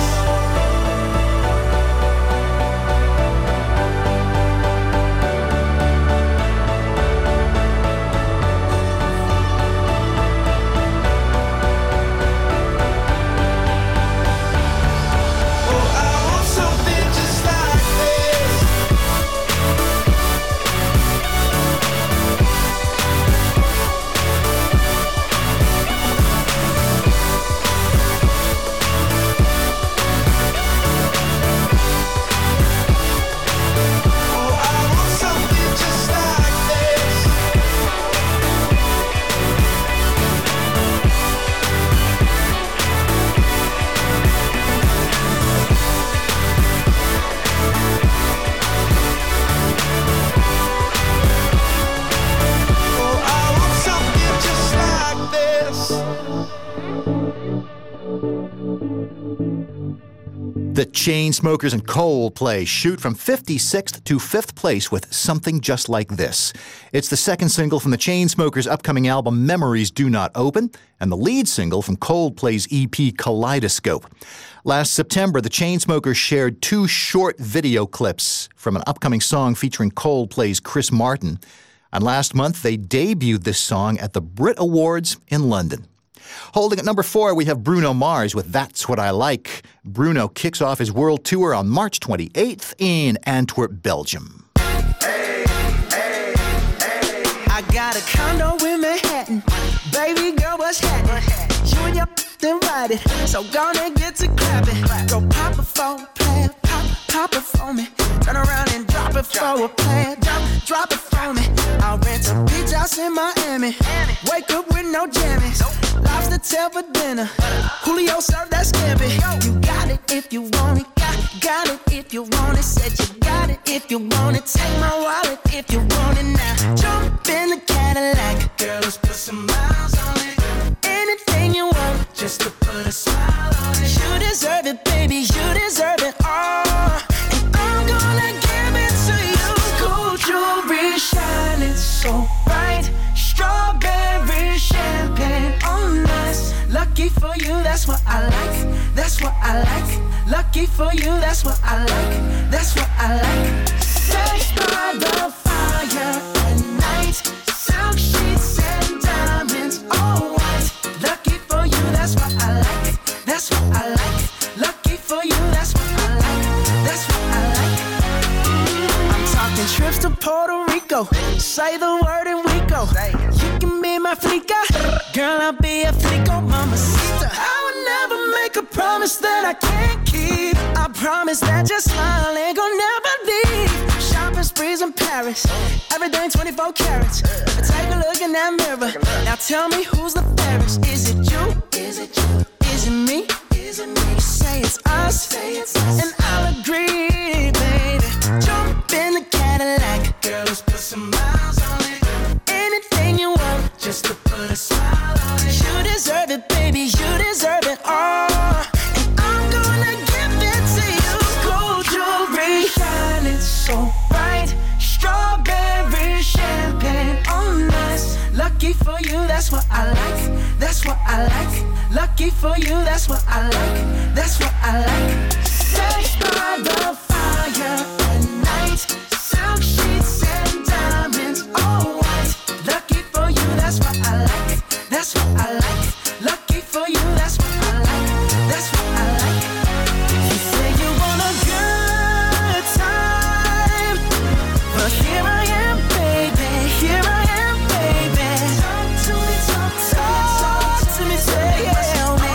K: Oh, I want something just like this. Oh, I want something just like this. Oh, I want something just like this.
C: The Chainsmokers and Coldplay shoot from fifty-sixth to fifth place with Something Just Like This. It's the second single from the Chainsmokers' upcoming album Memories Do Not Open, and the lead single from Coldplay's E P Kaleidoscope. Last September, the Chainsmokers shared two short video clips from an upcoming song featuring Coldplay's Chris Martin. And last month, they debuted this song at the Brit Awards in London. Holding at number four, we have Bruno Mars with That's What I Like. Bruno kicks off his world tour on March twenty-eighth in Antwerp, Belgium.
L: I got a condo in Manhattan. Baby girl, what's happening? You and your invited, so gonna get to clapping. Go pop a phone, play, pop, pop it for me. Turn around and drop it for a plan. Drop, drop it for me. I'll rent a beach house in Miami. Wake up with no jammies. Lobster tail for dinner. Julio served that scampi. You got it if you want it. Got, got it if you want it. Said you got it if you want it. Take my wallet if you want it now. Jump in the Cadillac. Girl, let's put some miles on it. Anything you want, just to put a smile on it. You deserve it, baby. You deserve it all. And I'm gonna give it to you. Gold jewelry shining so bright. Strawberry champagne on us. Lucky for you, that's what I like. That's what I like. Lucky for you, that's what I like. That's what I like. Sex by the fire at night. Silk sheets and diamonds, all white. Lucky for you, that's what I like. That's what I like. Lucky for you, that's what I like. That's what I like. I'm talking trips to Puerto Rico. Say the word and we go. You can be my flica. Girl, I'll be a flico, mamacita. I would never make a promise that I can't keep. I promise that your smile ain't gonna never leave. Shopping sprees in Paris. Everything twenty-four carats. Take a look in that mirror. Now tell me who's the fairest. Is it you? Is it you? Is it me? Is it me? You say it's us. Say it's us. And I'll agree, baby. Jump in the Cadillac. Girl, let's put some miles on it. Anything you want, just to put a smile on it. You deserve it, baby. You deserve it all. And I'm gonna give it to you. Gold jewelry shining so bright. Strawberry champagne on us. Lucky for you, that's what I like. That's what I like. Lucky for you, that's what I like. That's what I like. Sex by the fire at night. Silk sheets and diamonds, all white. Lucky for you, that's what I like. That's what I like. Lucky for you, that's what I like. That's what I like. You say you want a good time, but here I am, baby. Here I am, baby. Talk to me, talk, talk, talk to me, tell me what's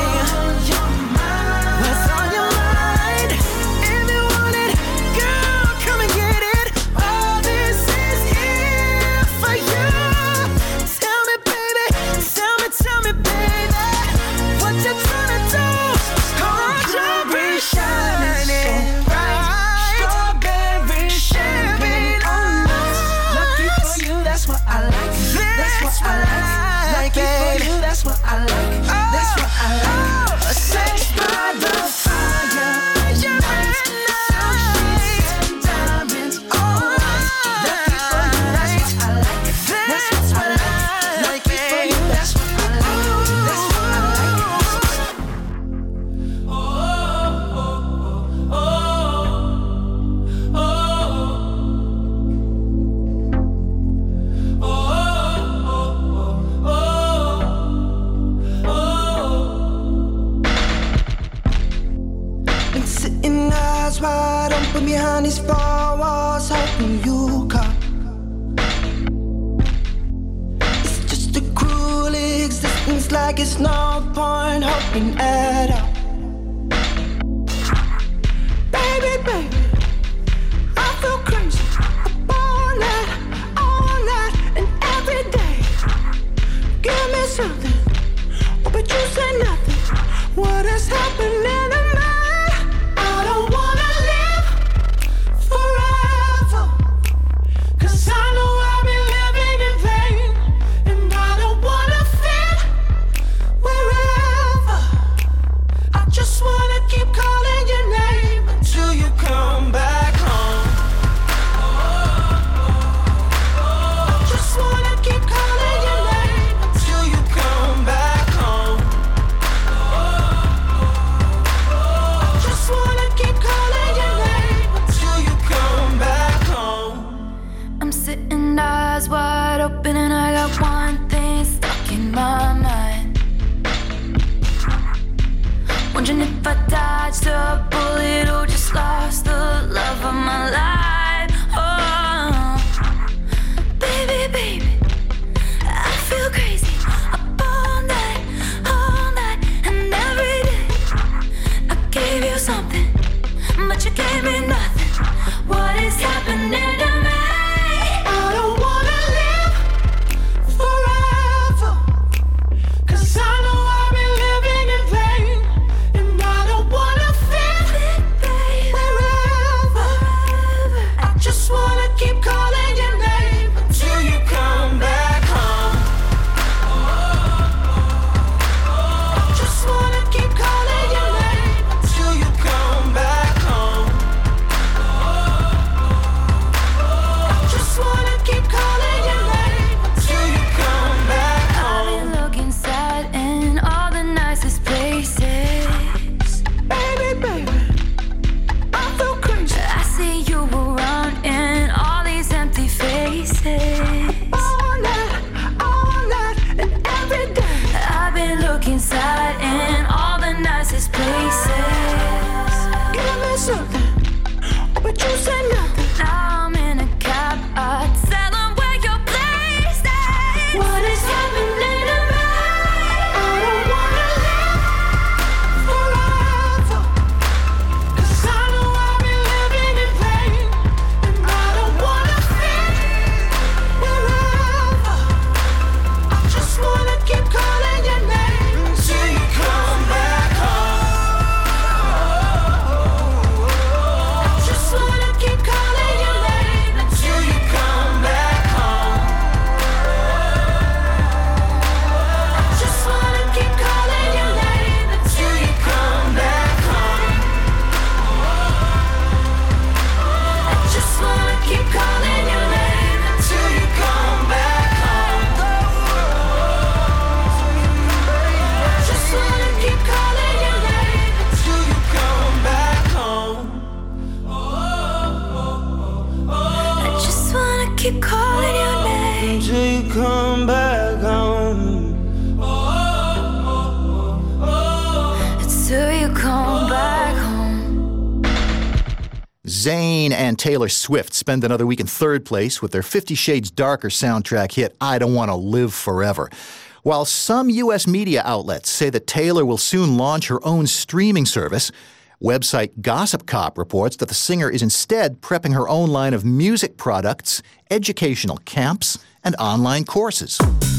L: on your mind. What's on your mind? If you want it, girl, come and get it. All this is here for you. Tell me, baby, tell me, tell me, baby, what you tryna do? Gold jewelry shining bright. Strawberry champagne on us. Lucky for you, that's what I like. That's what I like. Lucky for you, that's what I like. That's what I like. Sex by the fire at night. Silk sheets and diamonds on us. Lucky for you, that's what I like. That's what I like. Lucky for you, that's what I like. That's what I like. Been sitting eyes wide open behind these four walls, hoping you come. It's just a cruel existence, like it's no point hoping at all. Baby, baby, I feel crazy. Up all night, all night, and every day. Give me something, oh, but you say nothing. What is happening to me? I don't wanna live forever, 'cause I know I've been living in vain. And I don't wanna fit wherever. I just wanna keep calling your name until you come back home. I just wanna keep calling your name until you come back home.
J: me look inside in all the nicest places.
L: Can I miss something? But you said nothing.
J: Now I'm in a cab, I tell them where your place is. What is happening to me?
L: I don't wanna live forever, 'cause I know I've been living in pain, and I don't wanna feel wherever. I just wanna keep calling your name until you come back home. I just wanna keep calling your name until you come back home. I just wanna keep calling your name until you come back home. I just wanna keep calling your name until you come back home. I just wanna keep calling your name until you come back home.
J: I just wanna keep calling your name
L: Until you come back home.
J: until you come back home.
C: Zayn and Taylor Swift spend another week in third place with their Fifty Shades Darker soundtrack hit, I Don't Want to Live Forever. While some U S media outlets say that Taylor will soon launch her own streaming service, website Gossip Cop reports that the singer is instead prepping her own line of music products, educational camps, and online courses.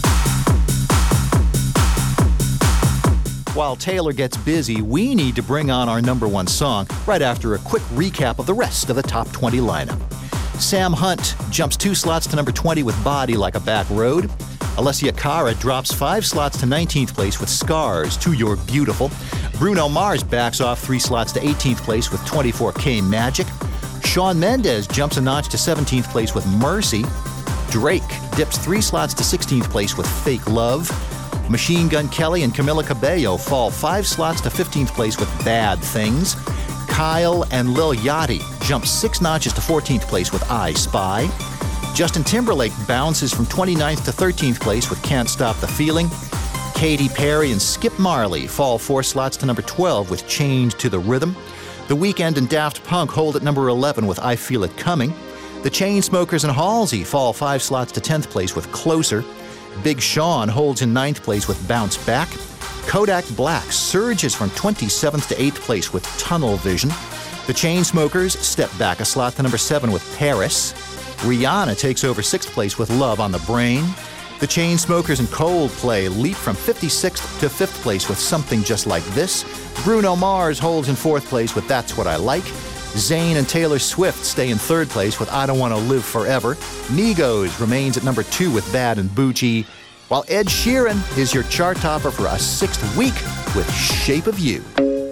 C: While Taylor gets busy, we need to bring on our number one song right after a quick recap of the rest of the top twenty lineup. Sam Hunt jumps two slots to number twenty with Body Like a Back Road. Alessia Cara drops five slots to nineteenth place with Scars to You're Beautiful. Bruno Mars backs off three slots to eighteenth place with twenty-four K Magic. Shawn Mendes jumps a notch to seventeenth place with Mercy. Drake dips three slots to sixteenth place with Fake Love. Machine Gun Kelly and Camila Cabello fall five slots to fifteenth place with Bad Things. Kyle and Lil Yachty jump six notches to fourteenth place with I Spy. Justin Timberlake bounces from twenty-ninth to thirteenth place with Can't Stop the Feeling. Katy Perry and Skip Marley fall four slots to number twelve with Chained to the Rhythm. The Weeknd and Daft Punk hold at number eleven with I Feel It Coming. The Chainsmokers and Halsey fall five slots to tenth place with Closer. Big Sean holds in ninth place with Bounce Back. Kodak Black surges from twenty-seventh to eighth place with Tunnel Vision. The Chainsmokers step back a slot to number seven with Paris. Rihanna takes over sixth place with Love on the Brain. The Chainsmokers and Coldplay leap from fifty-sixth to fifth place with Something Just Like This. Bruno Mars holds in fourth place with That's What I Like. Zayn and Taylor Swift stay in third place with I Don't Want to Live Forever. Migos remains at number two with Bad and Bougie. While Ed Sheeran is your chart topper for a sixth week with Shape of You.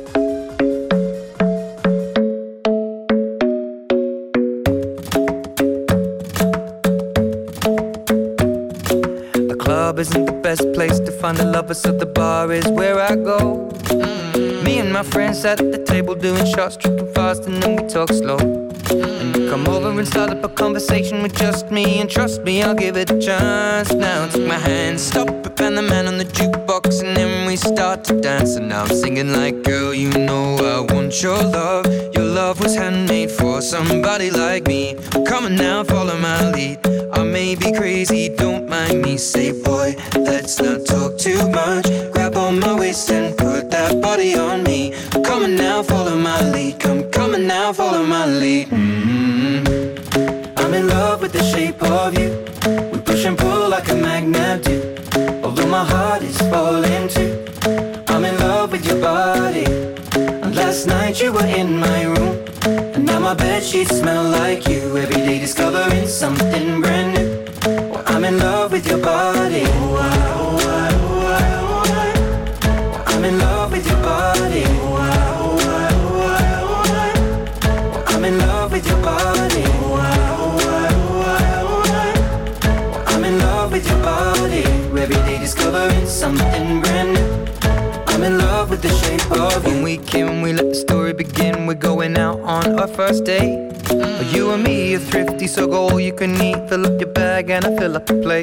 E: The club isn't the best place to find a lover, so the bar is where I go. Me and my friends at the table doing shots, tripping fast, and then we talk slow. And you come over and start up a conversation with just me, and trust me, I'll give it a chance. Now take my hand, stop it, and the man on the jukebox, and then we start to dance. And now I'm singing like, girl, you know I want your love. Your love was handmade for somebody like me. Come on now, follow my lead. I may be crazy, don't mind me. Say, boy, let's not talk too much. Grab on my waist and put that body on me. Come on now, follow my lead. Come, come on now, follow my lead. Mm-hmm. I'm in love with the shape of you. We push and pull like a magnet do. Although my heart is falling too. I'm in love with your body. And last night you were in my room. And now my bedsheets smell like you. Every day discovering something brand new. Well, I'm in love with your body. Oh, I, oh, I, oh, I, oh, I. Well, I'm in love with your body. Oh, I, oh, I, oh, I, oh, I. Well, I'm in love with your body. Oh, I, oh, I, oh, I, oh, I. Well, I'm in love with your body. Every day discovering something brand new. I'm in love with the shape of you. When we came, we let the story begin. We're going out on our first date. mm. You and me are thrifty, so go all you can eat. Fill up your bag and I fill up the plate.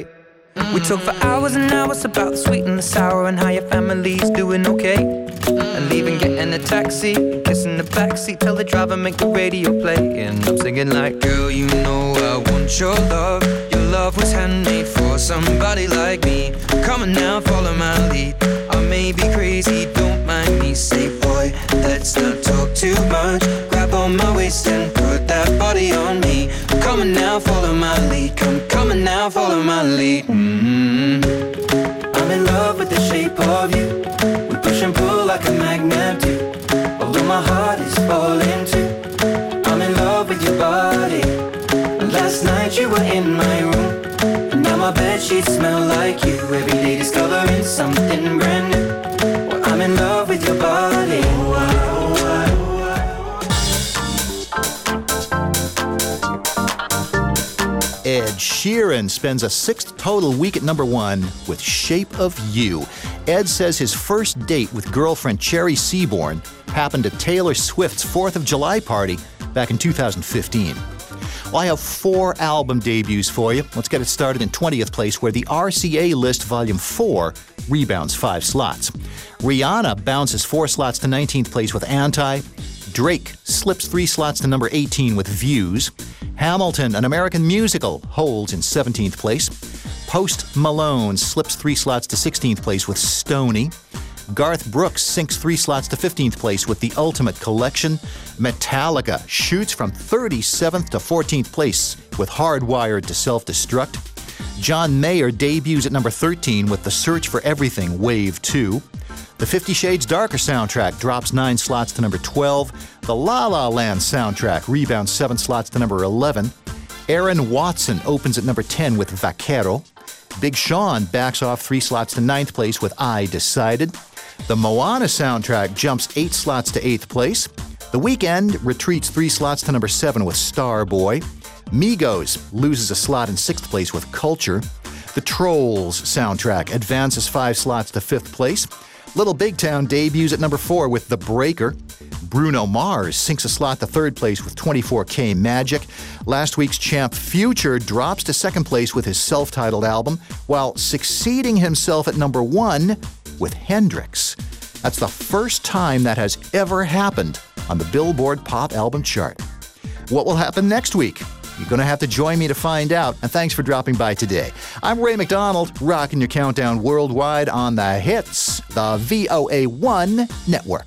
E: We talk for hours and hours about the sweet and the sour and how your family's doing okay. And leaving, getting a taxi, kissing the backseat, tell the driver make the radio play. And I'm singing like, girl, you know I want your love. Your love was handmade for somebody like me. Come on now, follow my lead. I may be crazy, don't mind me. Say, boy, let's not talk too much. Grab on my waist and put that body on me. Come on now, follow my lead. Come, come on now, follow my lead. Mm-hmm. I'm in love with the shape of you. We push and pull like a magnet do. Although my heart is falling too. I'm in love with your body. Last night you were in my room. And now my bedsheets smell like you. Every day discovering something brand new. Well, I'm in love with your body. Oh, I, oh, I, oh, I.
C: Ed Sheeran spends a sixth total week at number one with Shape of You. Ed says his first date with girlfriend Cherry Seaborn happened at Taylor Swift's fourth of July party back in two thousand fifteen. Well, I have four album debuts for you. Let's get it started in twentieth place, where the R C A List Volume four rebounds five slots. Rihanna bounces four slots to nineteenth place with Anti. Drake slips three slots to number eighteen with Views. Hamilton, An American Musical, holds in seventeenth place. Post Malone slips three slots to sixteenth place with Stoney. Garth Brooks sinks three slots to fifteenth place with The Ultimate Collection. Metallica shoots from thirty-seventh to fourteenth place with Hardwired to Self-Destruct. John Mayer debuts at number thirteen with The Search for Everything, Wave two. The Fifty Shades Darker soundtrack drops nine slots to number twelve. The La La Land soundtrack rebounds seven slots to number eleven. Aaron Watson opens at number ten with Vaquero. Big Sean backs off three slots to ninth place with I Decided. The Moana soundtrack jumps eight slots to eighth place. The Weeknd retreats three slots to number seven with Starboy. Migos loses a slot in sixth place with Culture. The Trolls soundtrack advances five slots to fifth place. Little Big Town debuts at number four with The Breaker. Bruno Mars sinks a slot to third place with twenty-four K Magic. Last week's champ Future drops to second place with his self-titled album, while succeeding himself at number one with Hendrix. That's the first time that has ever happened on the Billboard Pop Album Chart. What will happen next week? You're going to have to join me to find out, and thanks for dropping by today. I'm Ray McDonald, rocking your countdown worldwide on the hits, the V O A one Network.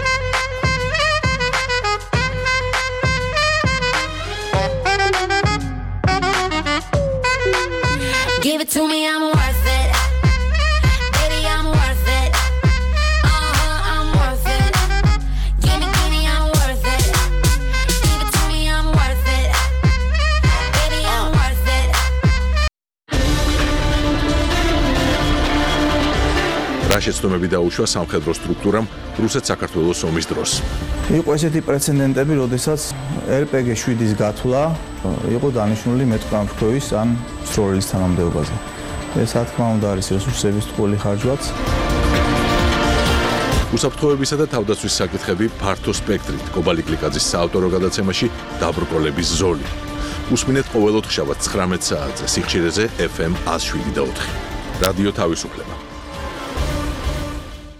J: Give it to me, I'm worth it. Baby, I'm worth it. Uh-huh, I'm worth it. Give me, give me, I'm worth it. Give it to me, I'm worth it. Baby, I'm worth it.
A: რა შეცდომები დაუშვა სამხედრო სტრუქტურამ რუსეთ-საქართველოს ომის დროს?
M: იყო ესეთი პრეცედენტები, როდესაც ერ პე გი შვიდის გათვლა იყო დანიშნული მეტყამფრქვევის ან სროლის თანამდებობაზე. ეს რა თქმა უნდა არის რესურსების ტყუილი ხარჯვაც.
A: უსაფრთხოებისა და თავდაცვის საკითხები ფართო სპექტრით. კობალი კლიკაძის საავტორო გადაცემაში დაბრკოლების ზოლი. უსმინეთ ყოველ ოთხშაბათს ცხრამეტ საათზე სიხშირეზე ეფ ემ one oh seven point four. რადიო თავისუფლება.